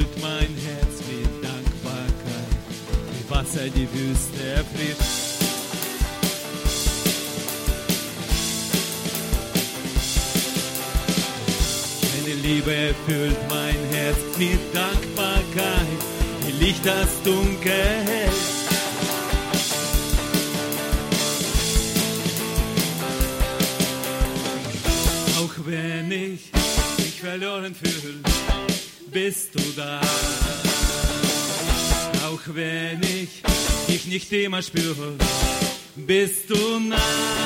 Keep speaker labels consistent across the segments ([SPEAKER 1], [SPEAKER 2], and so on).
[SPEAKER 1] erfüllt mein Herz mit Dankbarkeit, wie Wasser die Wüste erfrischt. Deine Liebe erfüllt mein Herz mit Dankbarkeit, wie Licht das Dunkel hält. Auch wenn ich mich verloren fühle, bist du da. Auch wenn ich dich nicht immer spüre, bist du nah.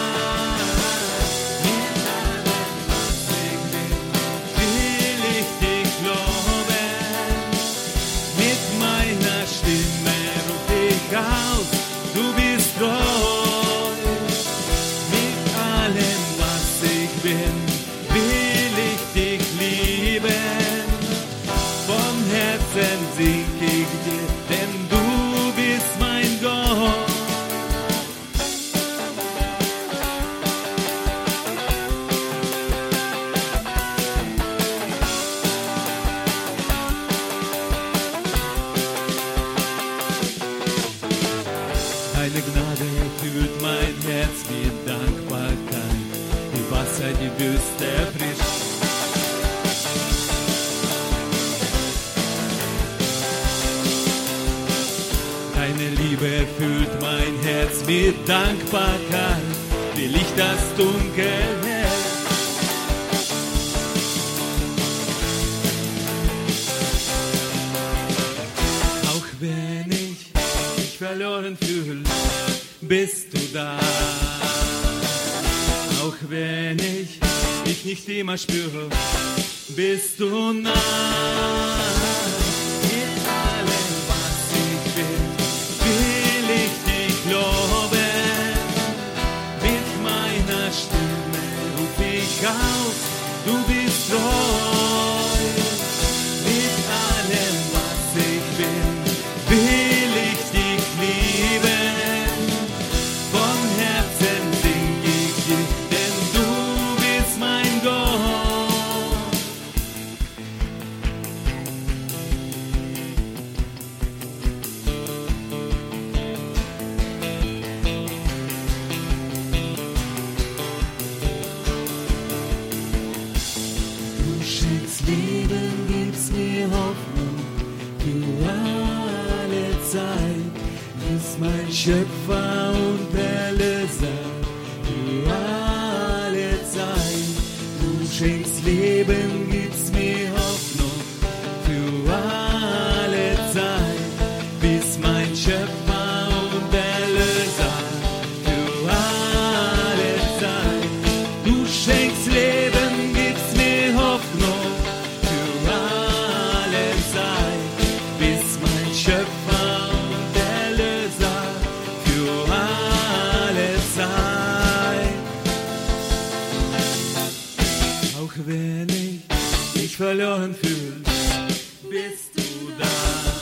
[SPEAKER 1] Aus, du bist treu, mit allem, was ich bin, will ich dich lieben. Von Herzen sing ich dir, denn du bist mein Gott. Deine Gnade erfüllt mein Herz mit Dankbarkeit, wie Wasser die Wüste erfrischt. Deine Liebe erfüllt mein Herz mit Dankbarkeit, wie Licht das Dunkel hält. Auch wenn ich mich verloren fühle, bist du da. Auch wenn ich dich nicht immer spüre, bist du nah. Mit allem, was ich bin, will ich dich loben. Mit meiner Stimme ruf ich aus, du bist treu. Mit allem, was ich bin, will ich dich lieben. Von Herzen sing ich dir, denn du bist mein Gott. Du schenkst Leben, gibst mir Hoffnung für alle Zeit. Bist mein Schöpfer und Erlöser für alle Zeit. Du schenkst Leben, gibst mir Hoffnung für alle Zeit. Bist mein Schöpfer und Erlöser für alle Zeit. Du schenkst Leben, gibst mir Hoffnung für alle Zeit. Bist mein Schöpfer und Erlöser für alle Zeit. Auch wenn ich mich verloren fühle, bist du da.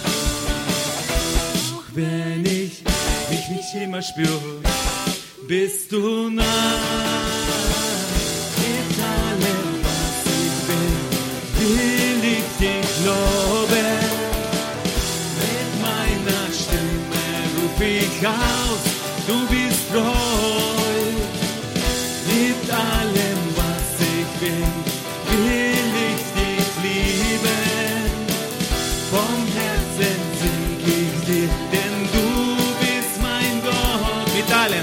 [SPEAKER 1] Auch wenn ich mich nicht immer spüre, bist du nah. Mit allem, was ich bin, will ich dich loben. Mit meiner Stimme ruf ich aus, du bist treu. Mit allem, was ich bin, will ich dich lieben. Vom Herzen sing ich dir, denn du bist mein Gott. Mit allem,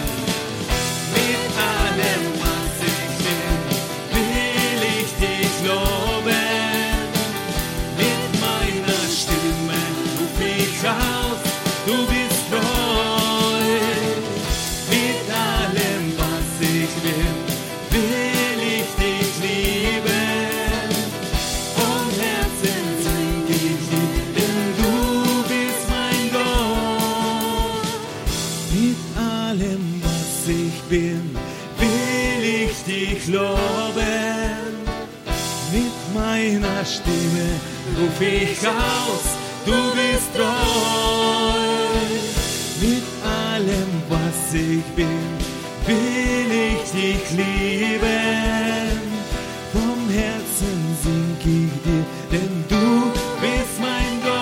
[SPEAKER 1] was ich bin, will ich dich loben. Mit meiner Stimme ruf ich aus, du bist treu. Mit allem, was ich bin, will ich dich lieben. Vom Herzen sing ich dir, denn du bist mein Gott. Mit allem, was ich bin, will ich dich loben. Mit meiner Stimme ruf ich aus, du bist treu. Mit allem, was ich bin, will ich dich lieben. Vom Herzen sing ich dir, denn du bist mein Gott.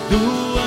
[SPEAKER 1] du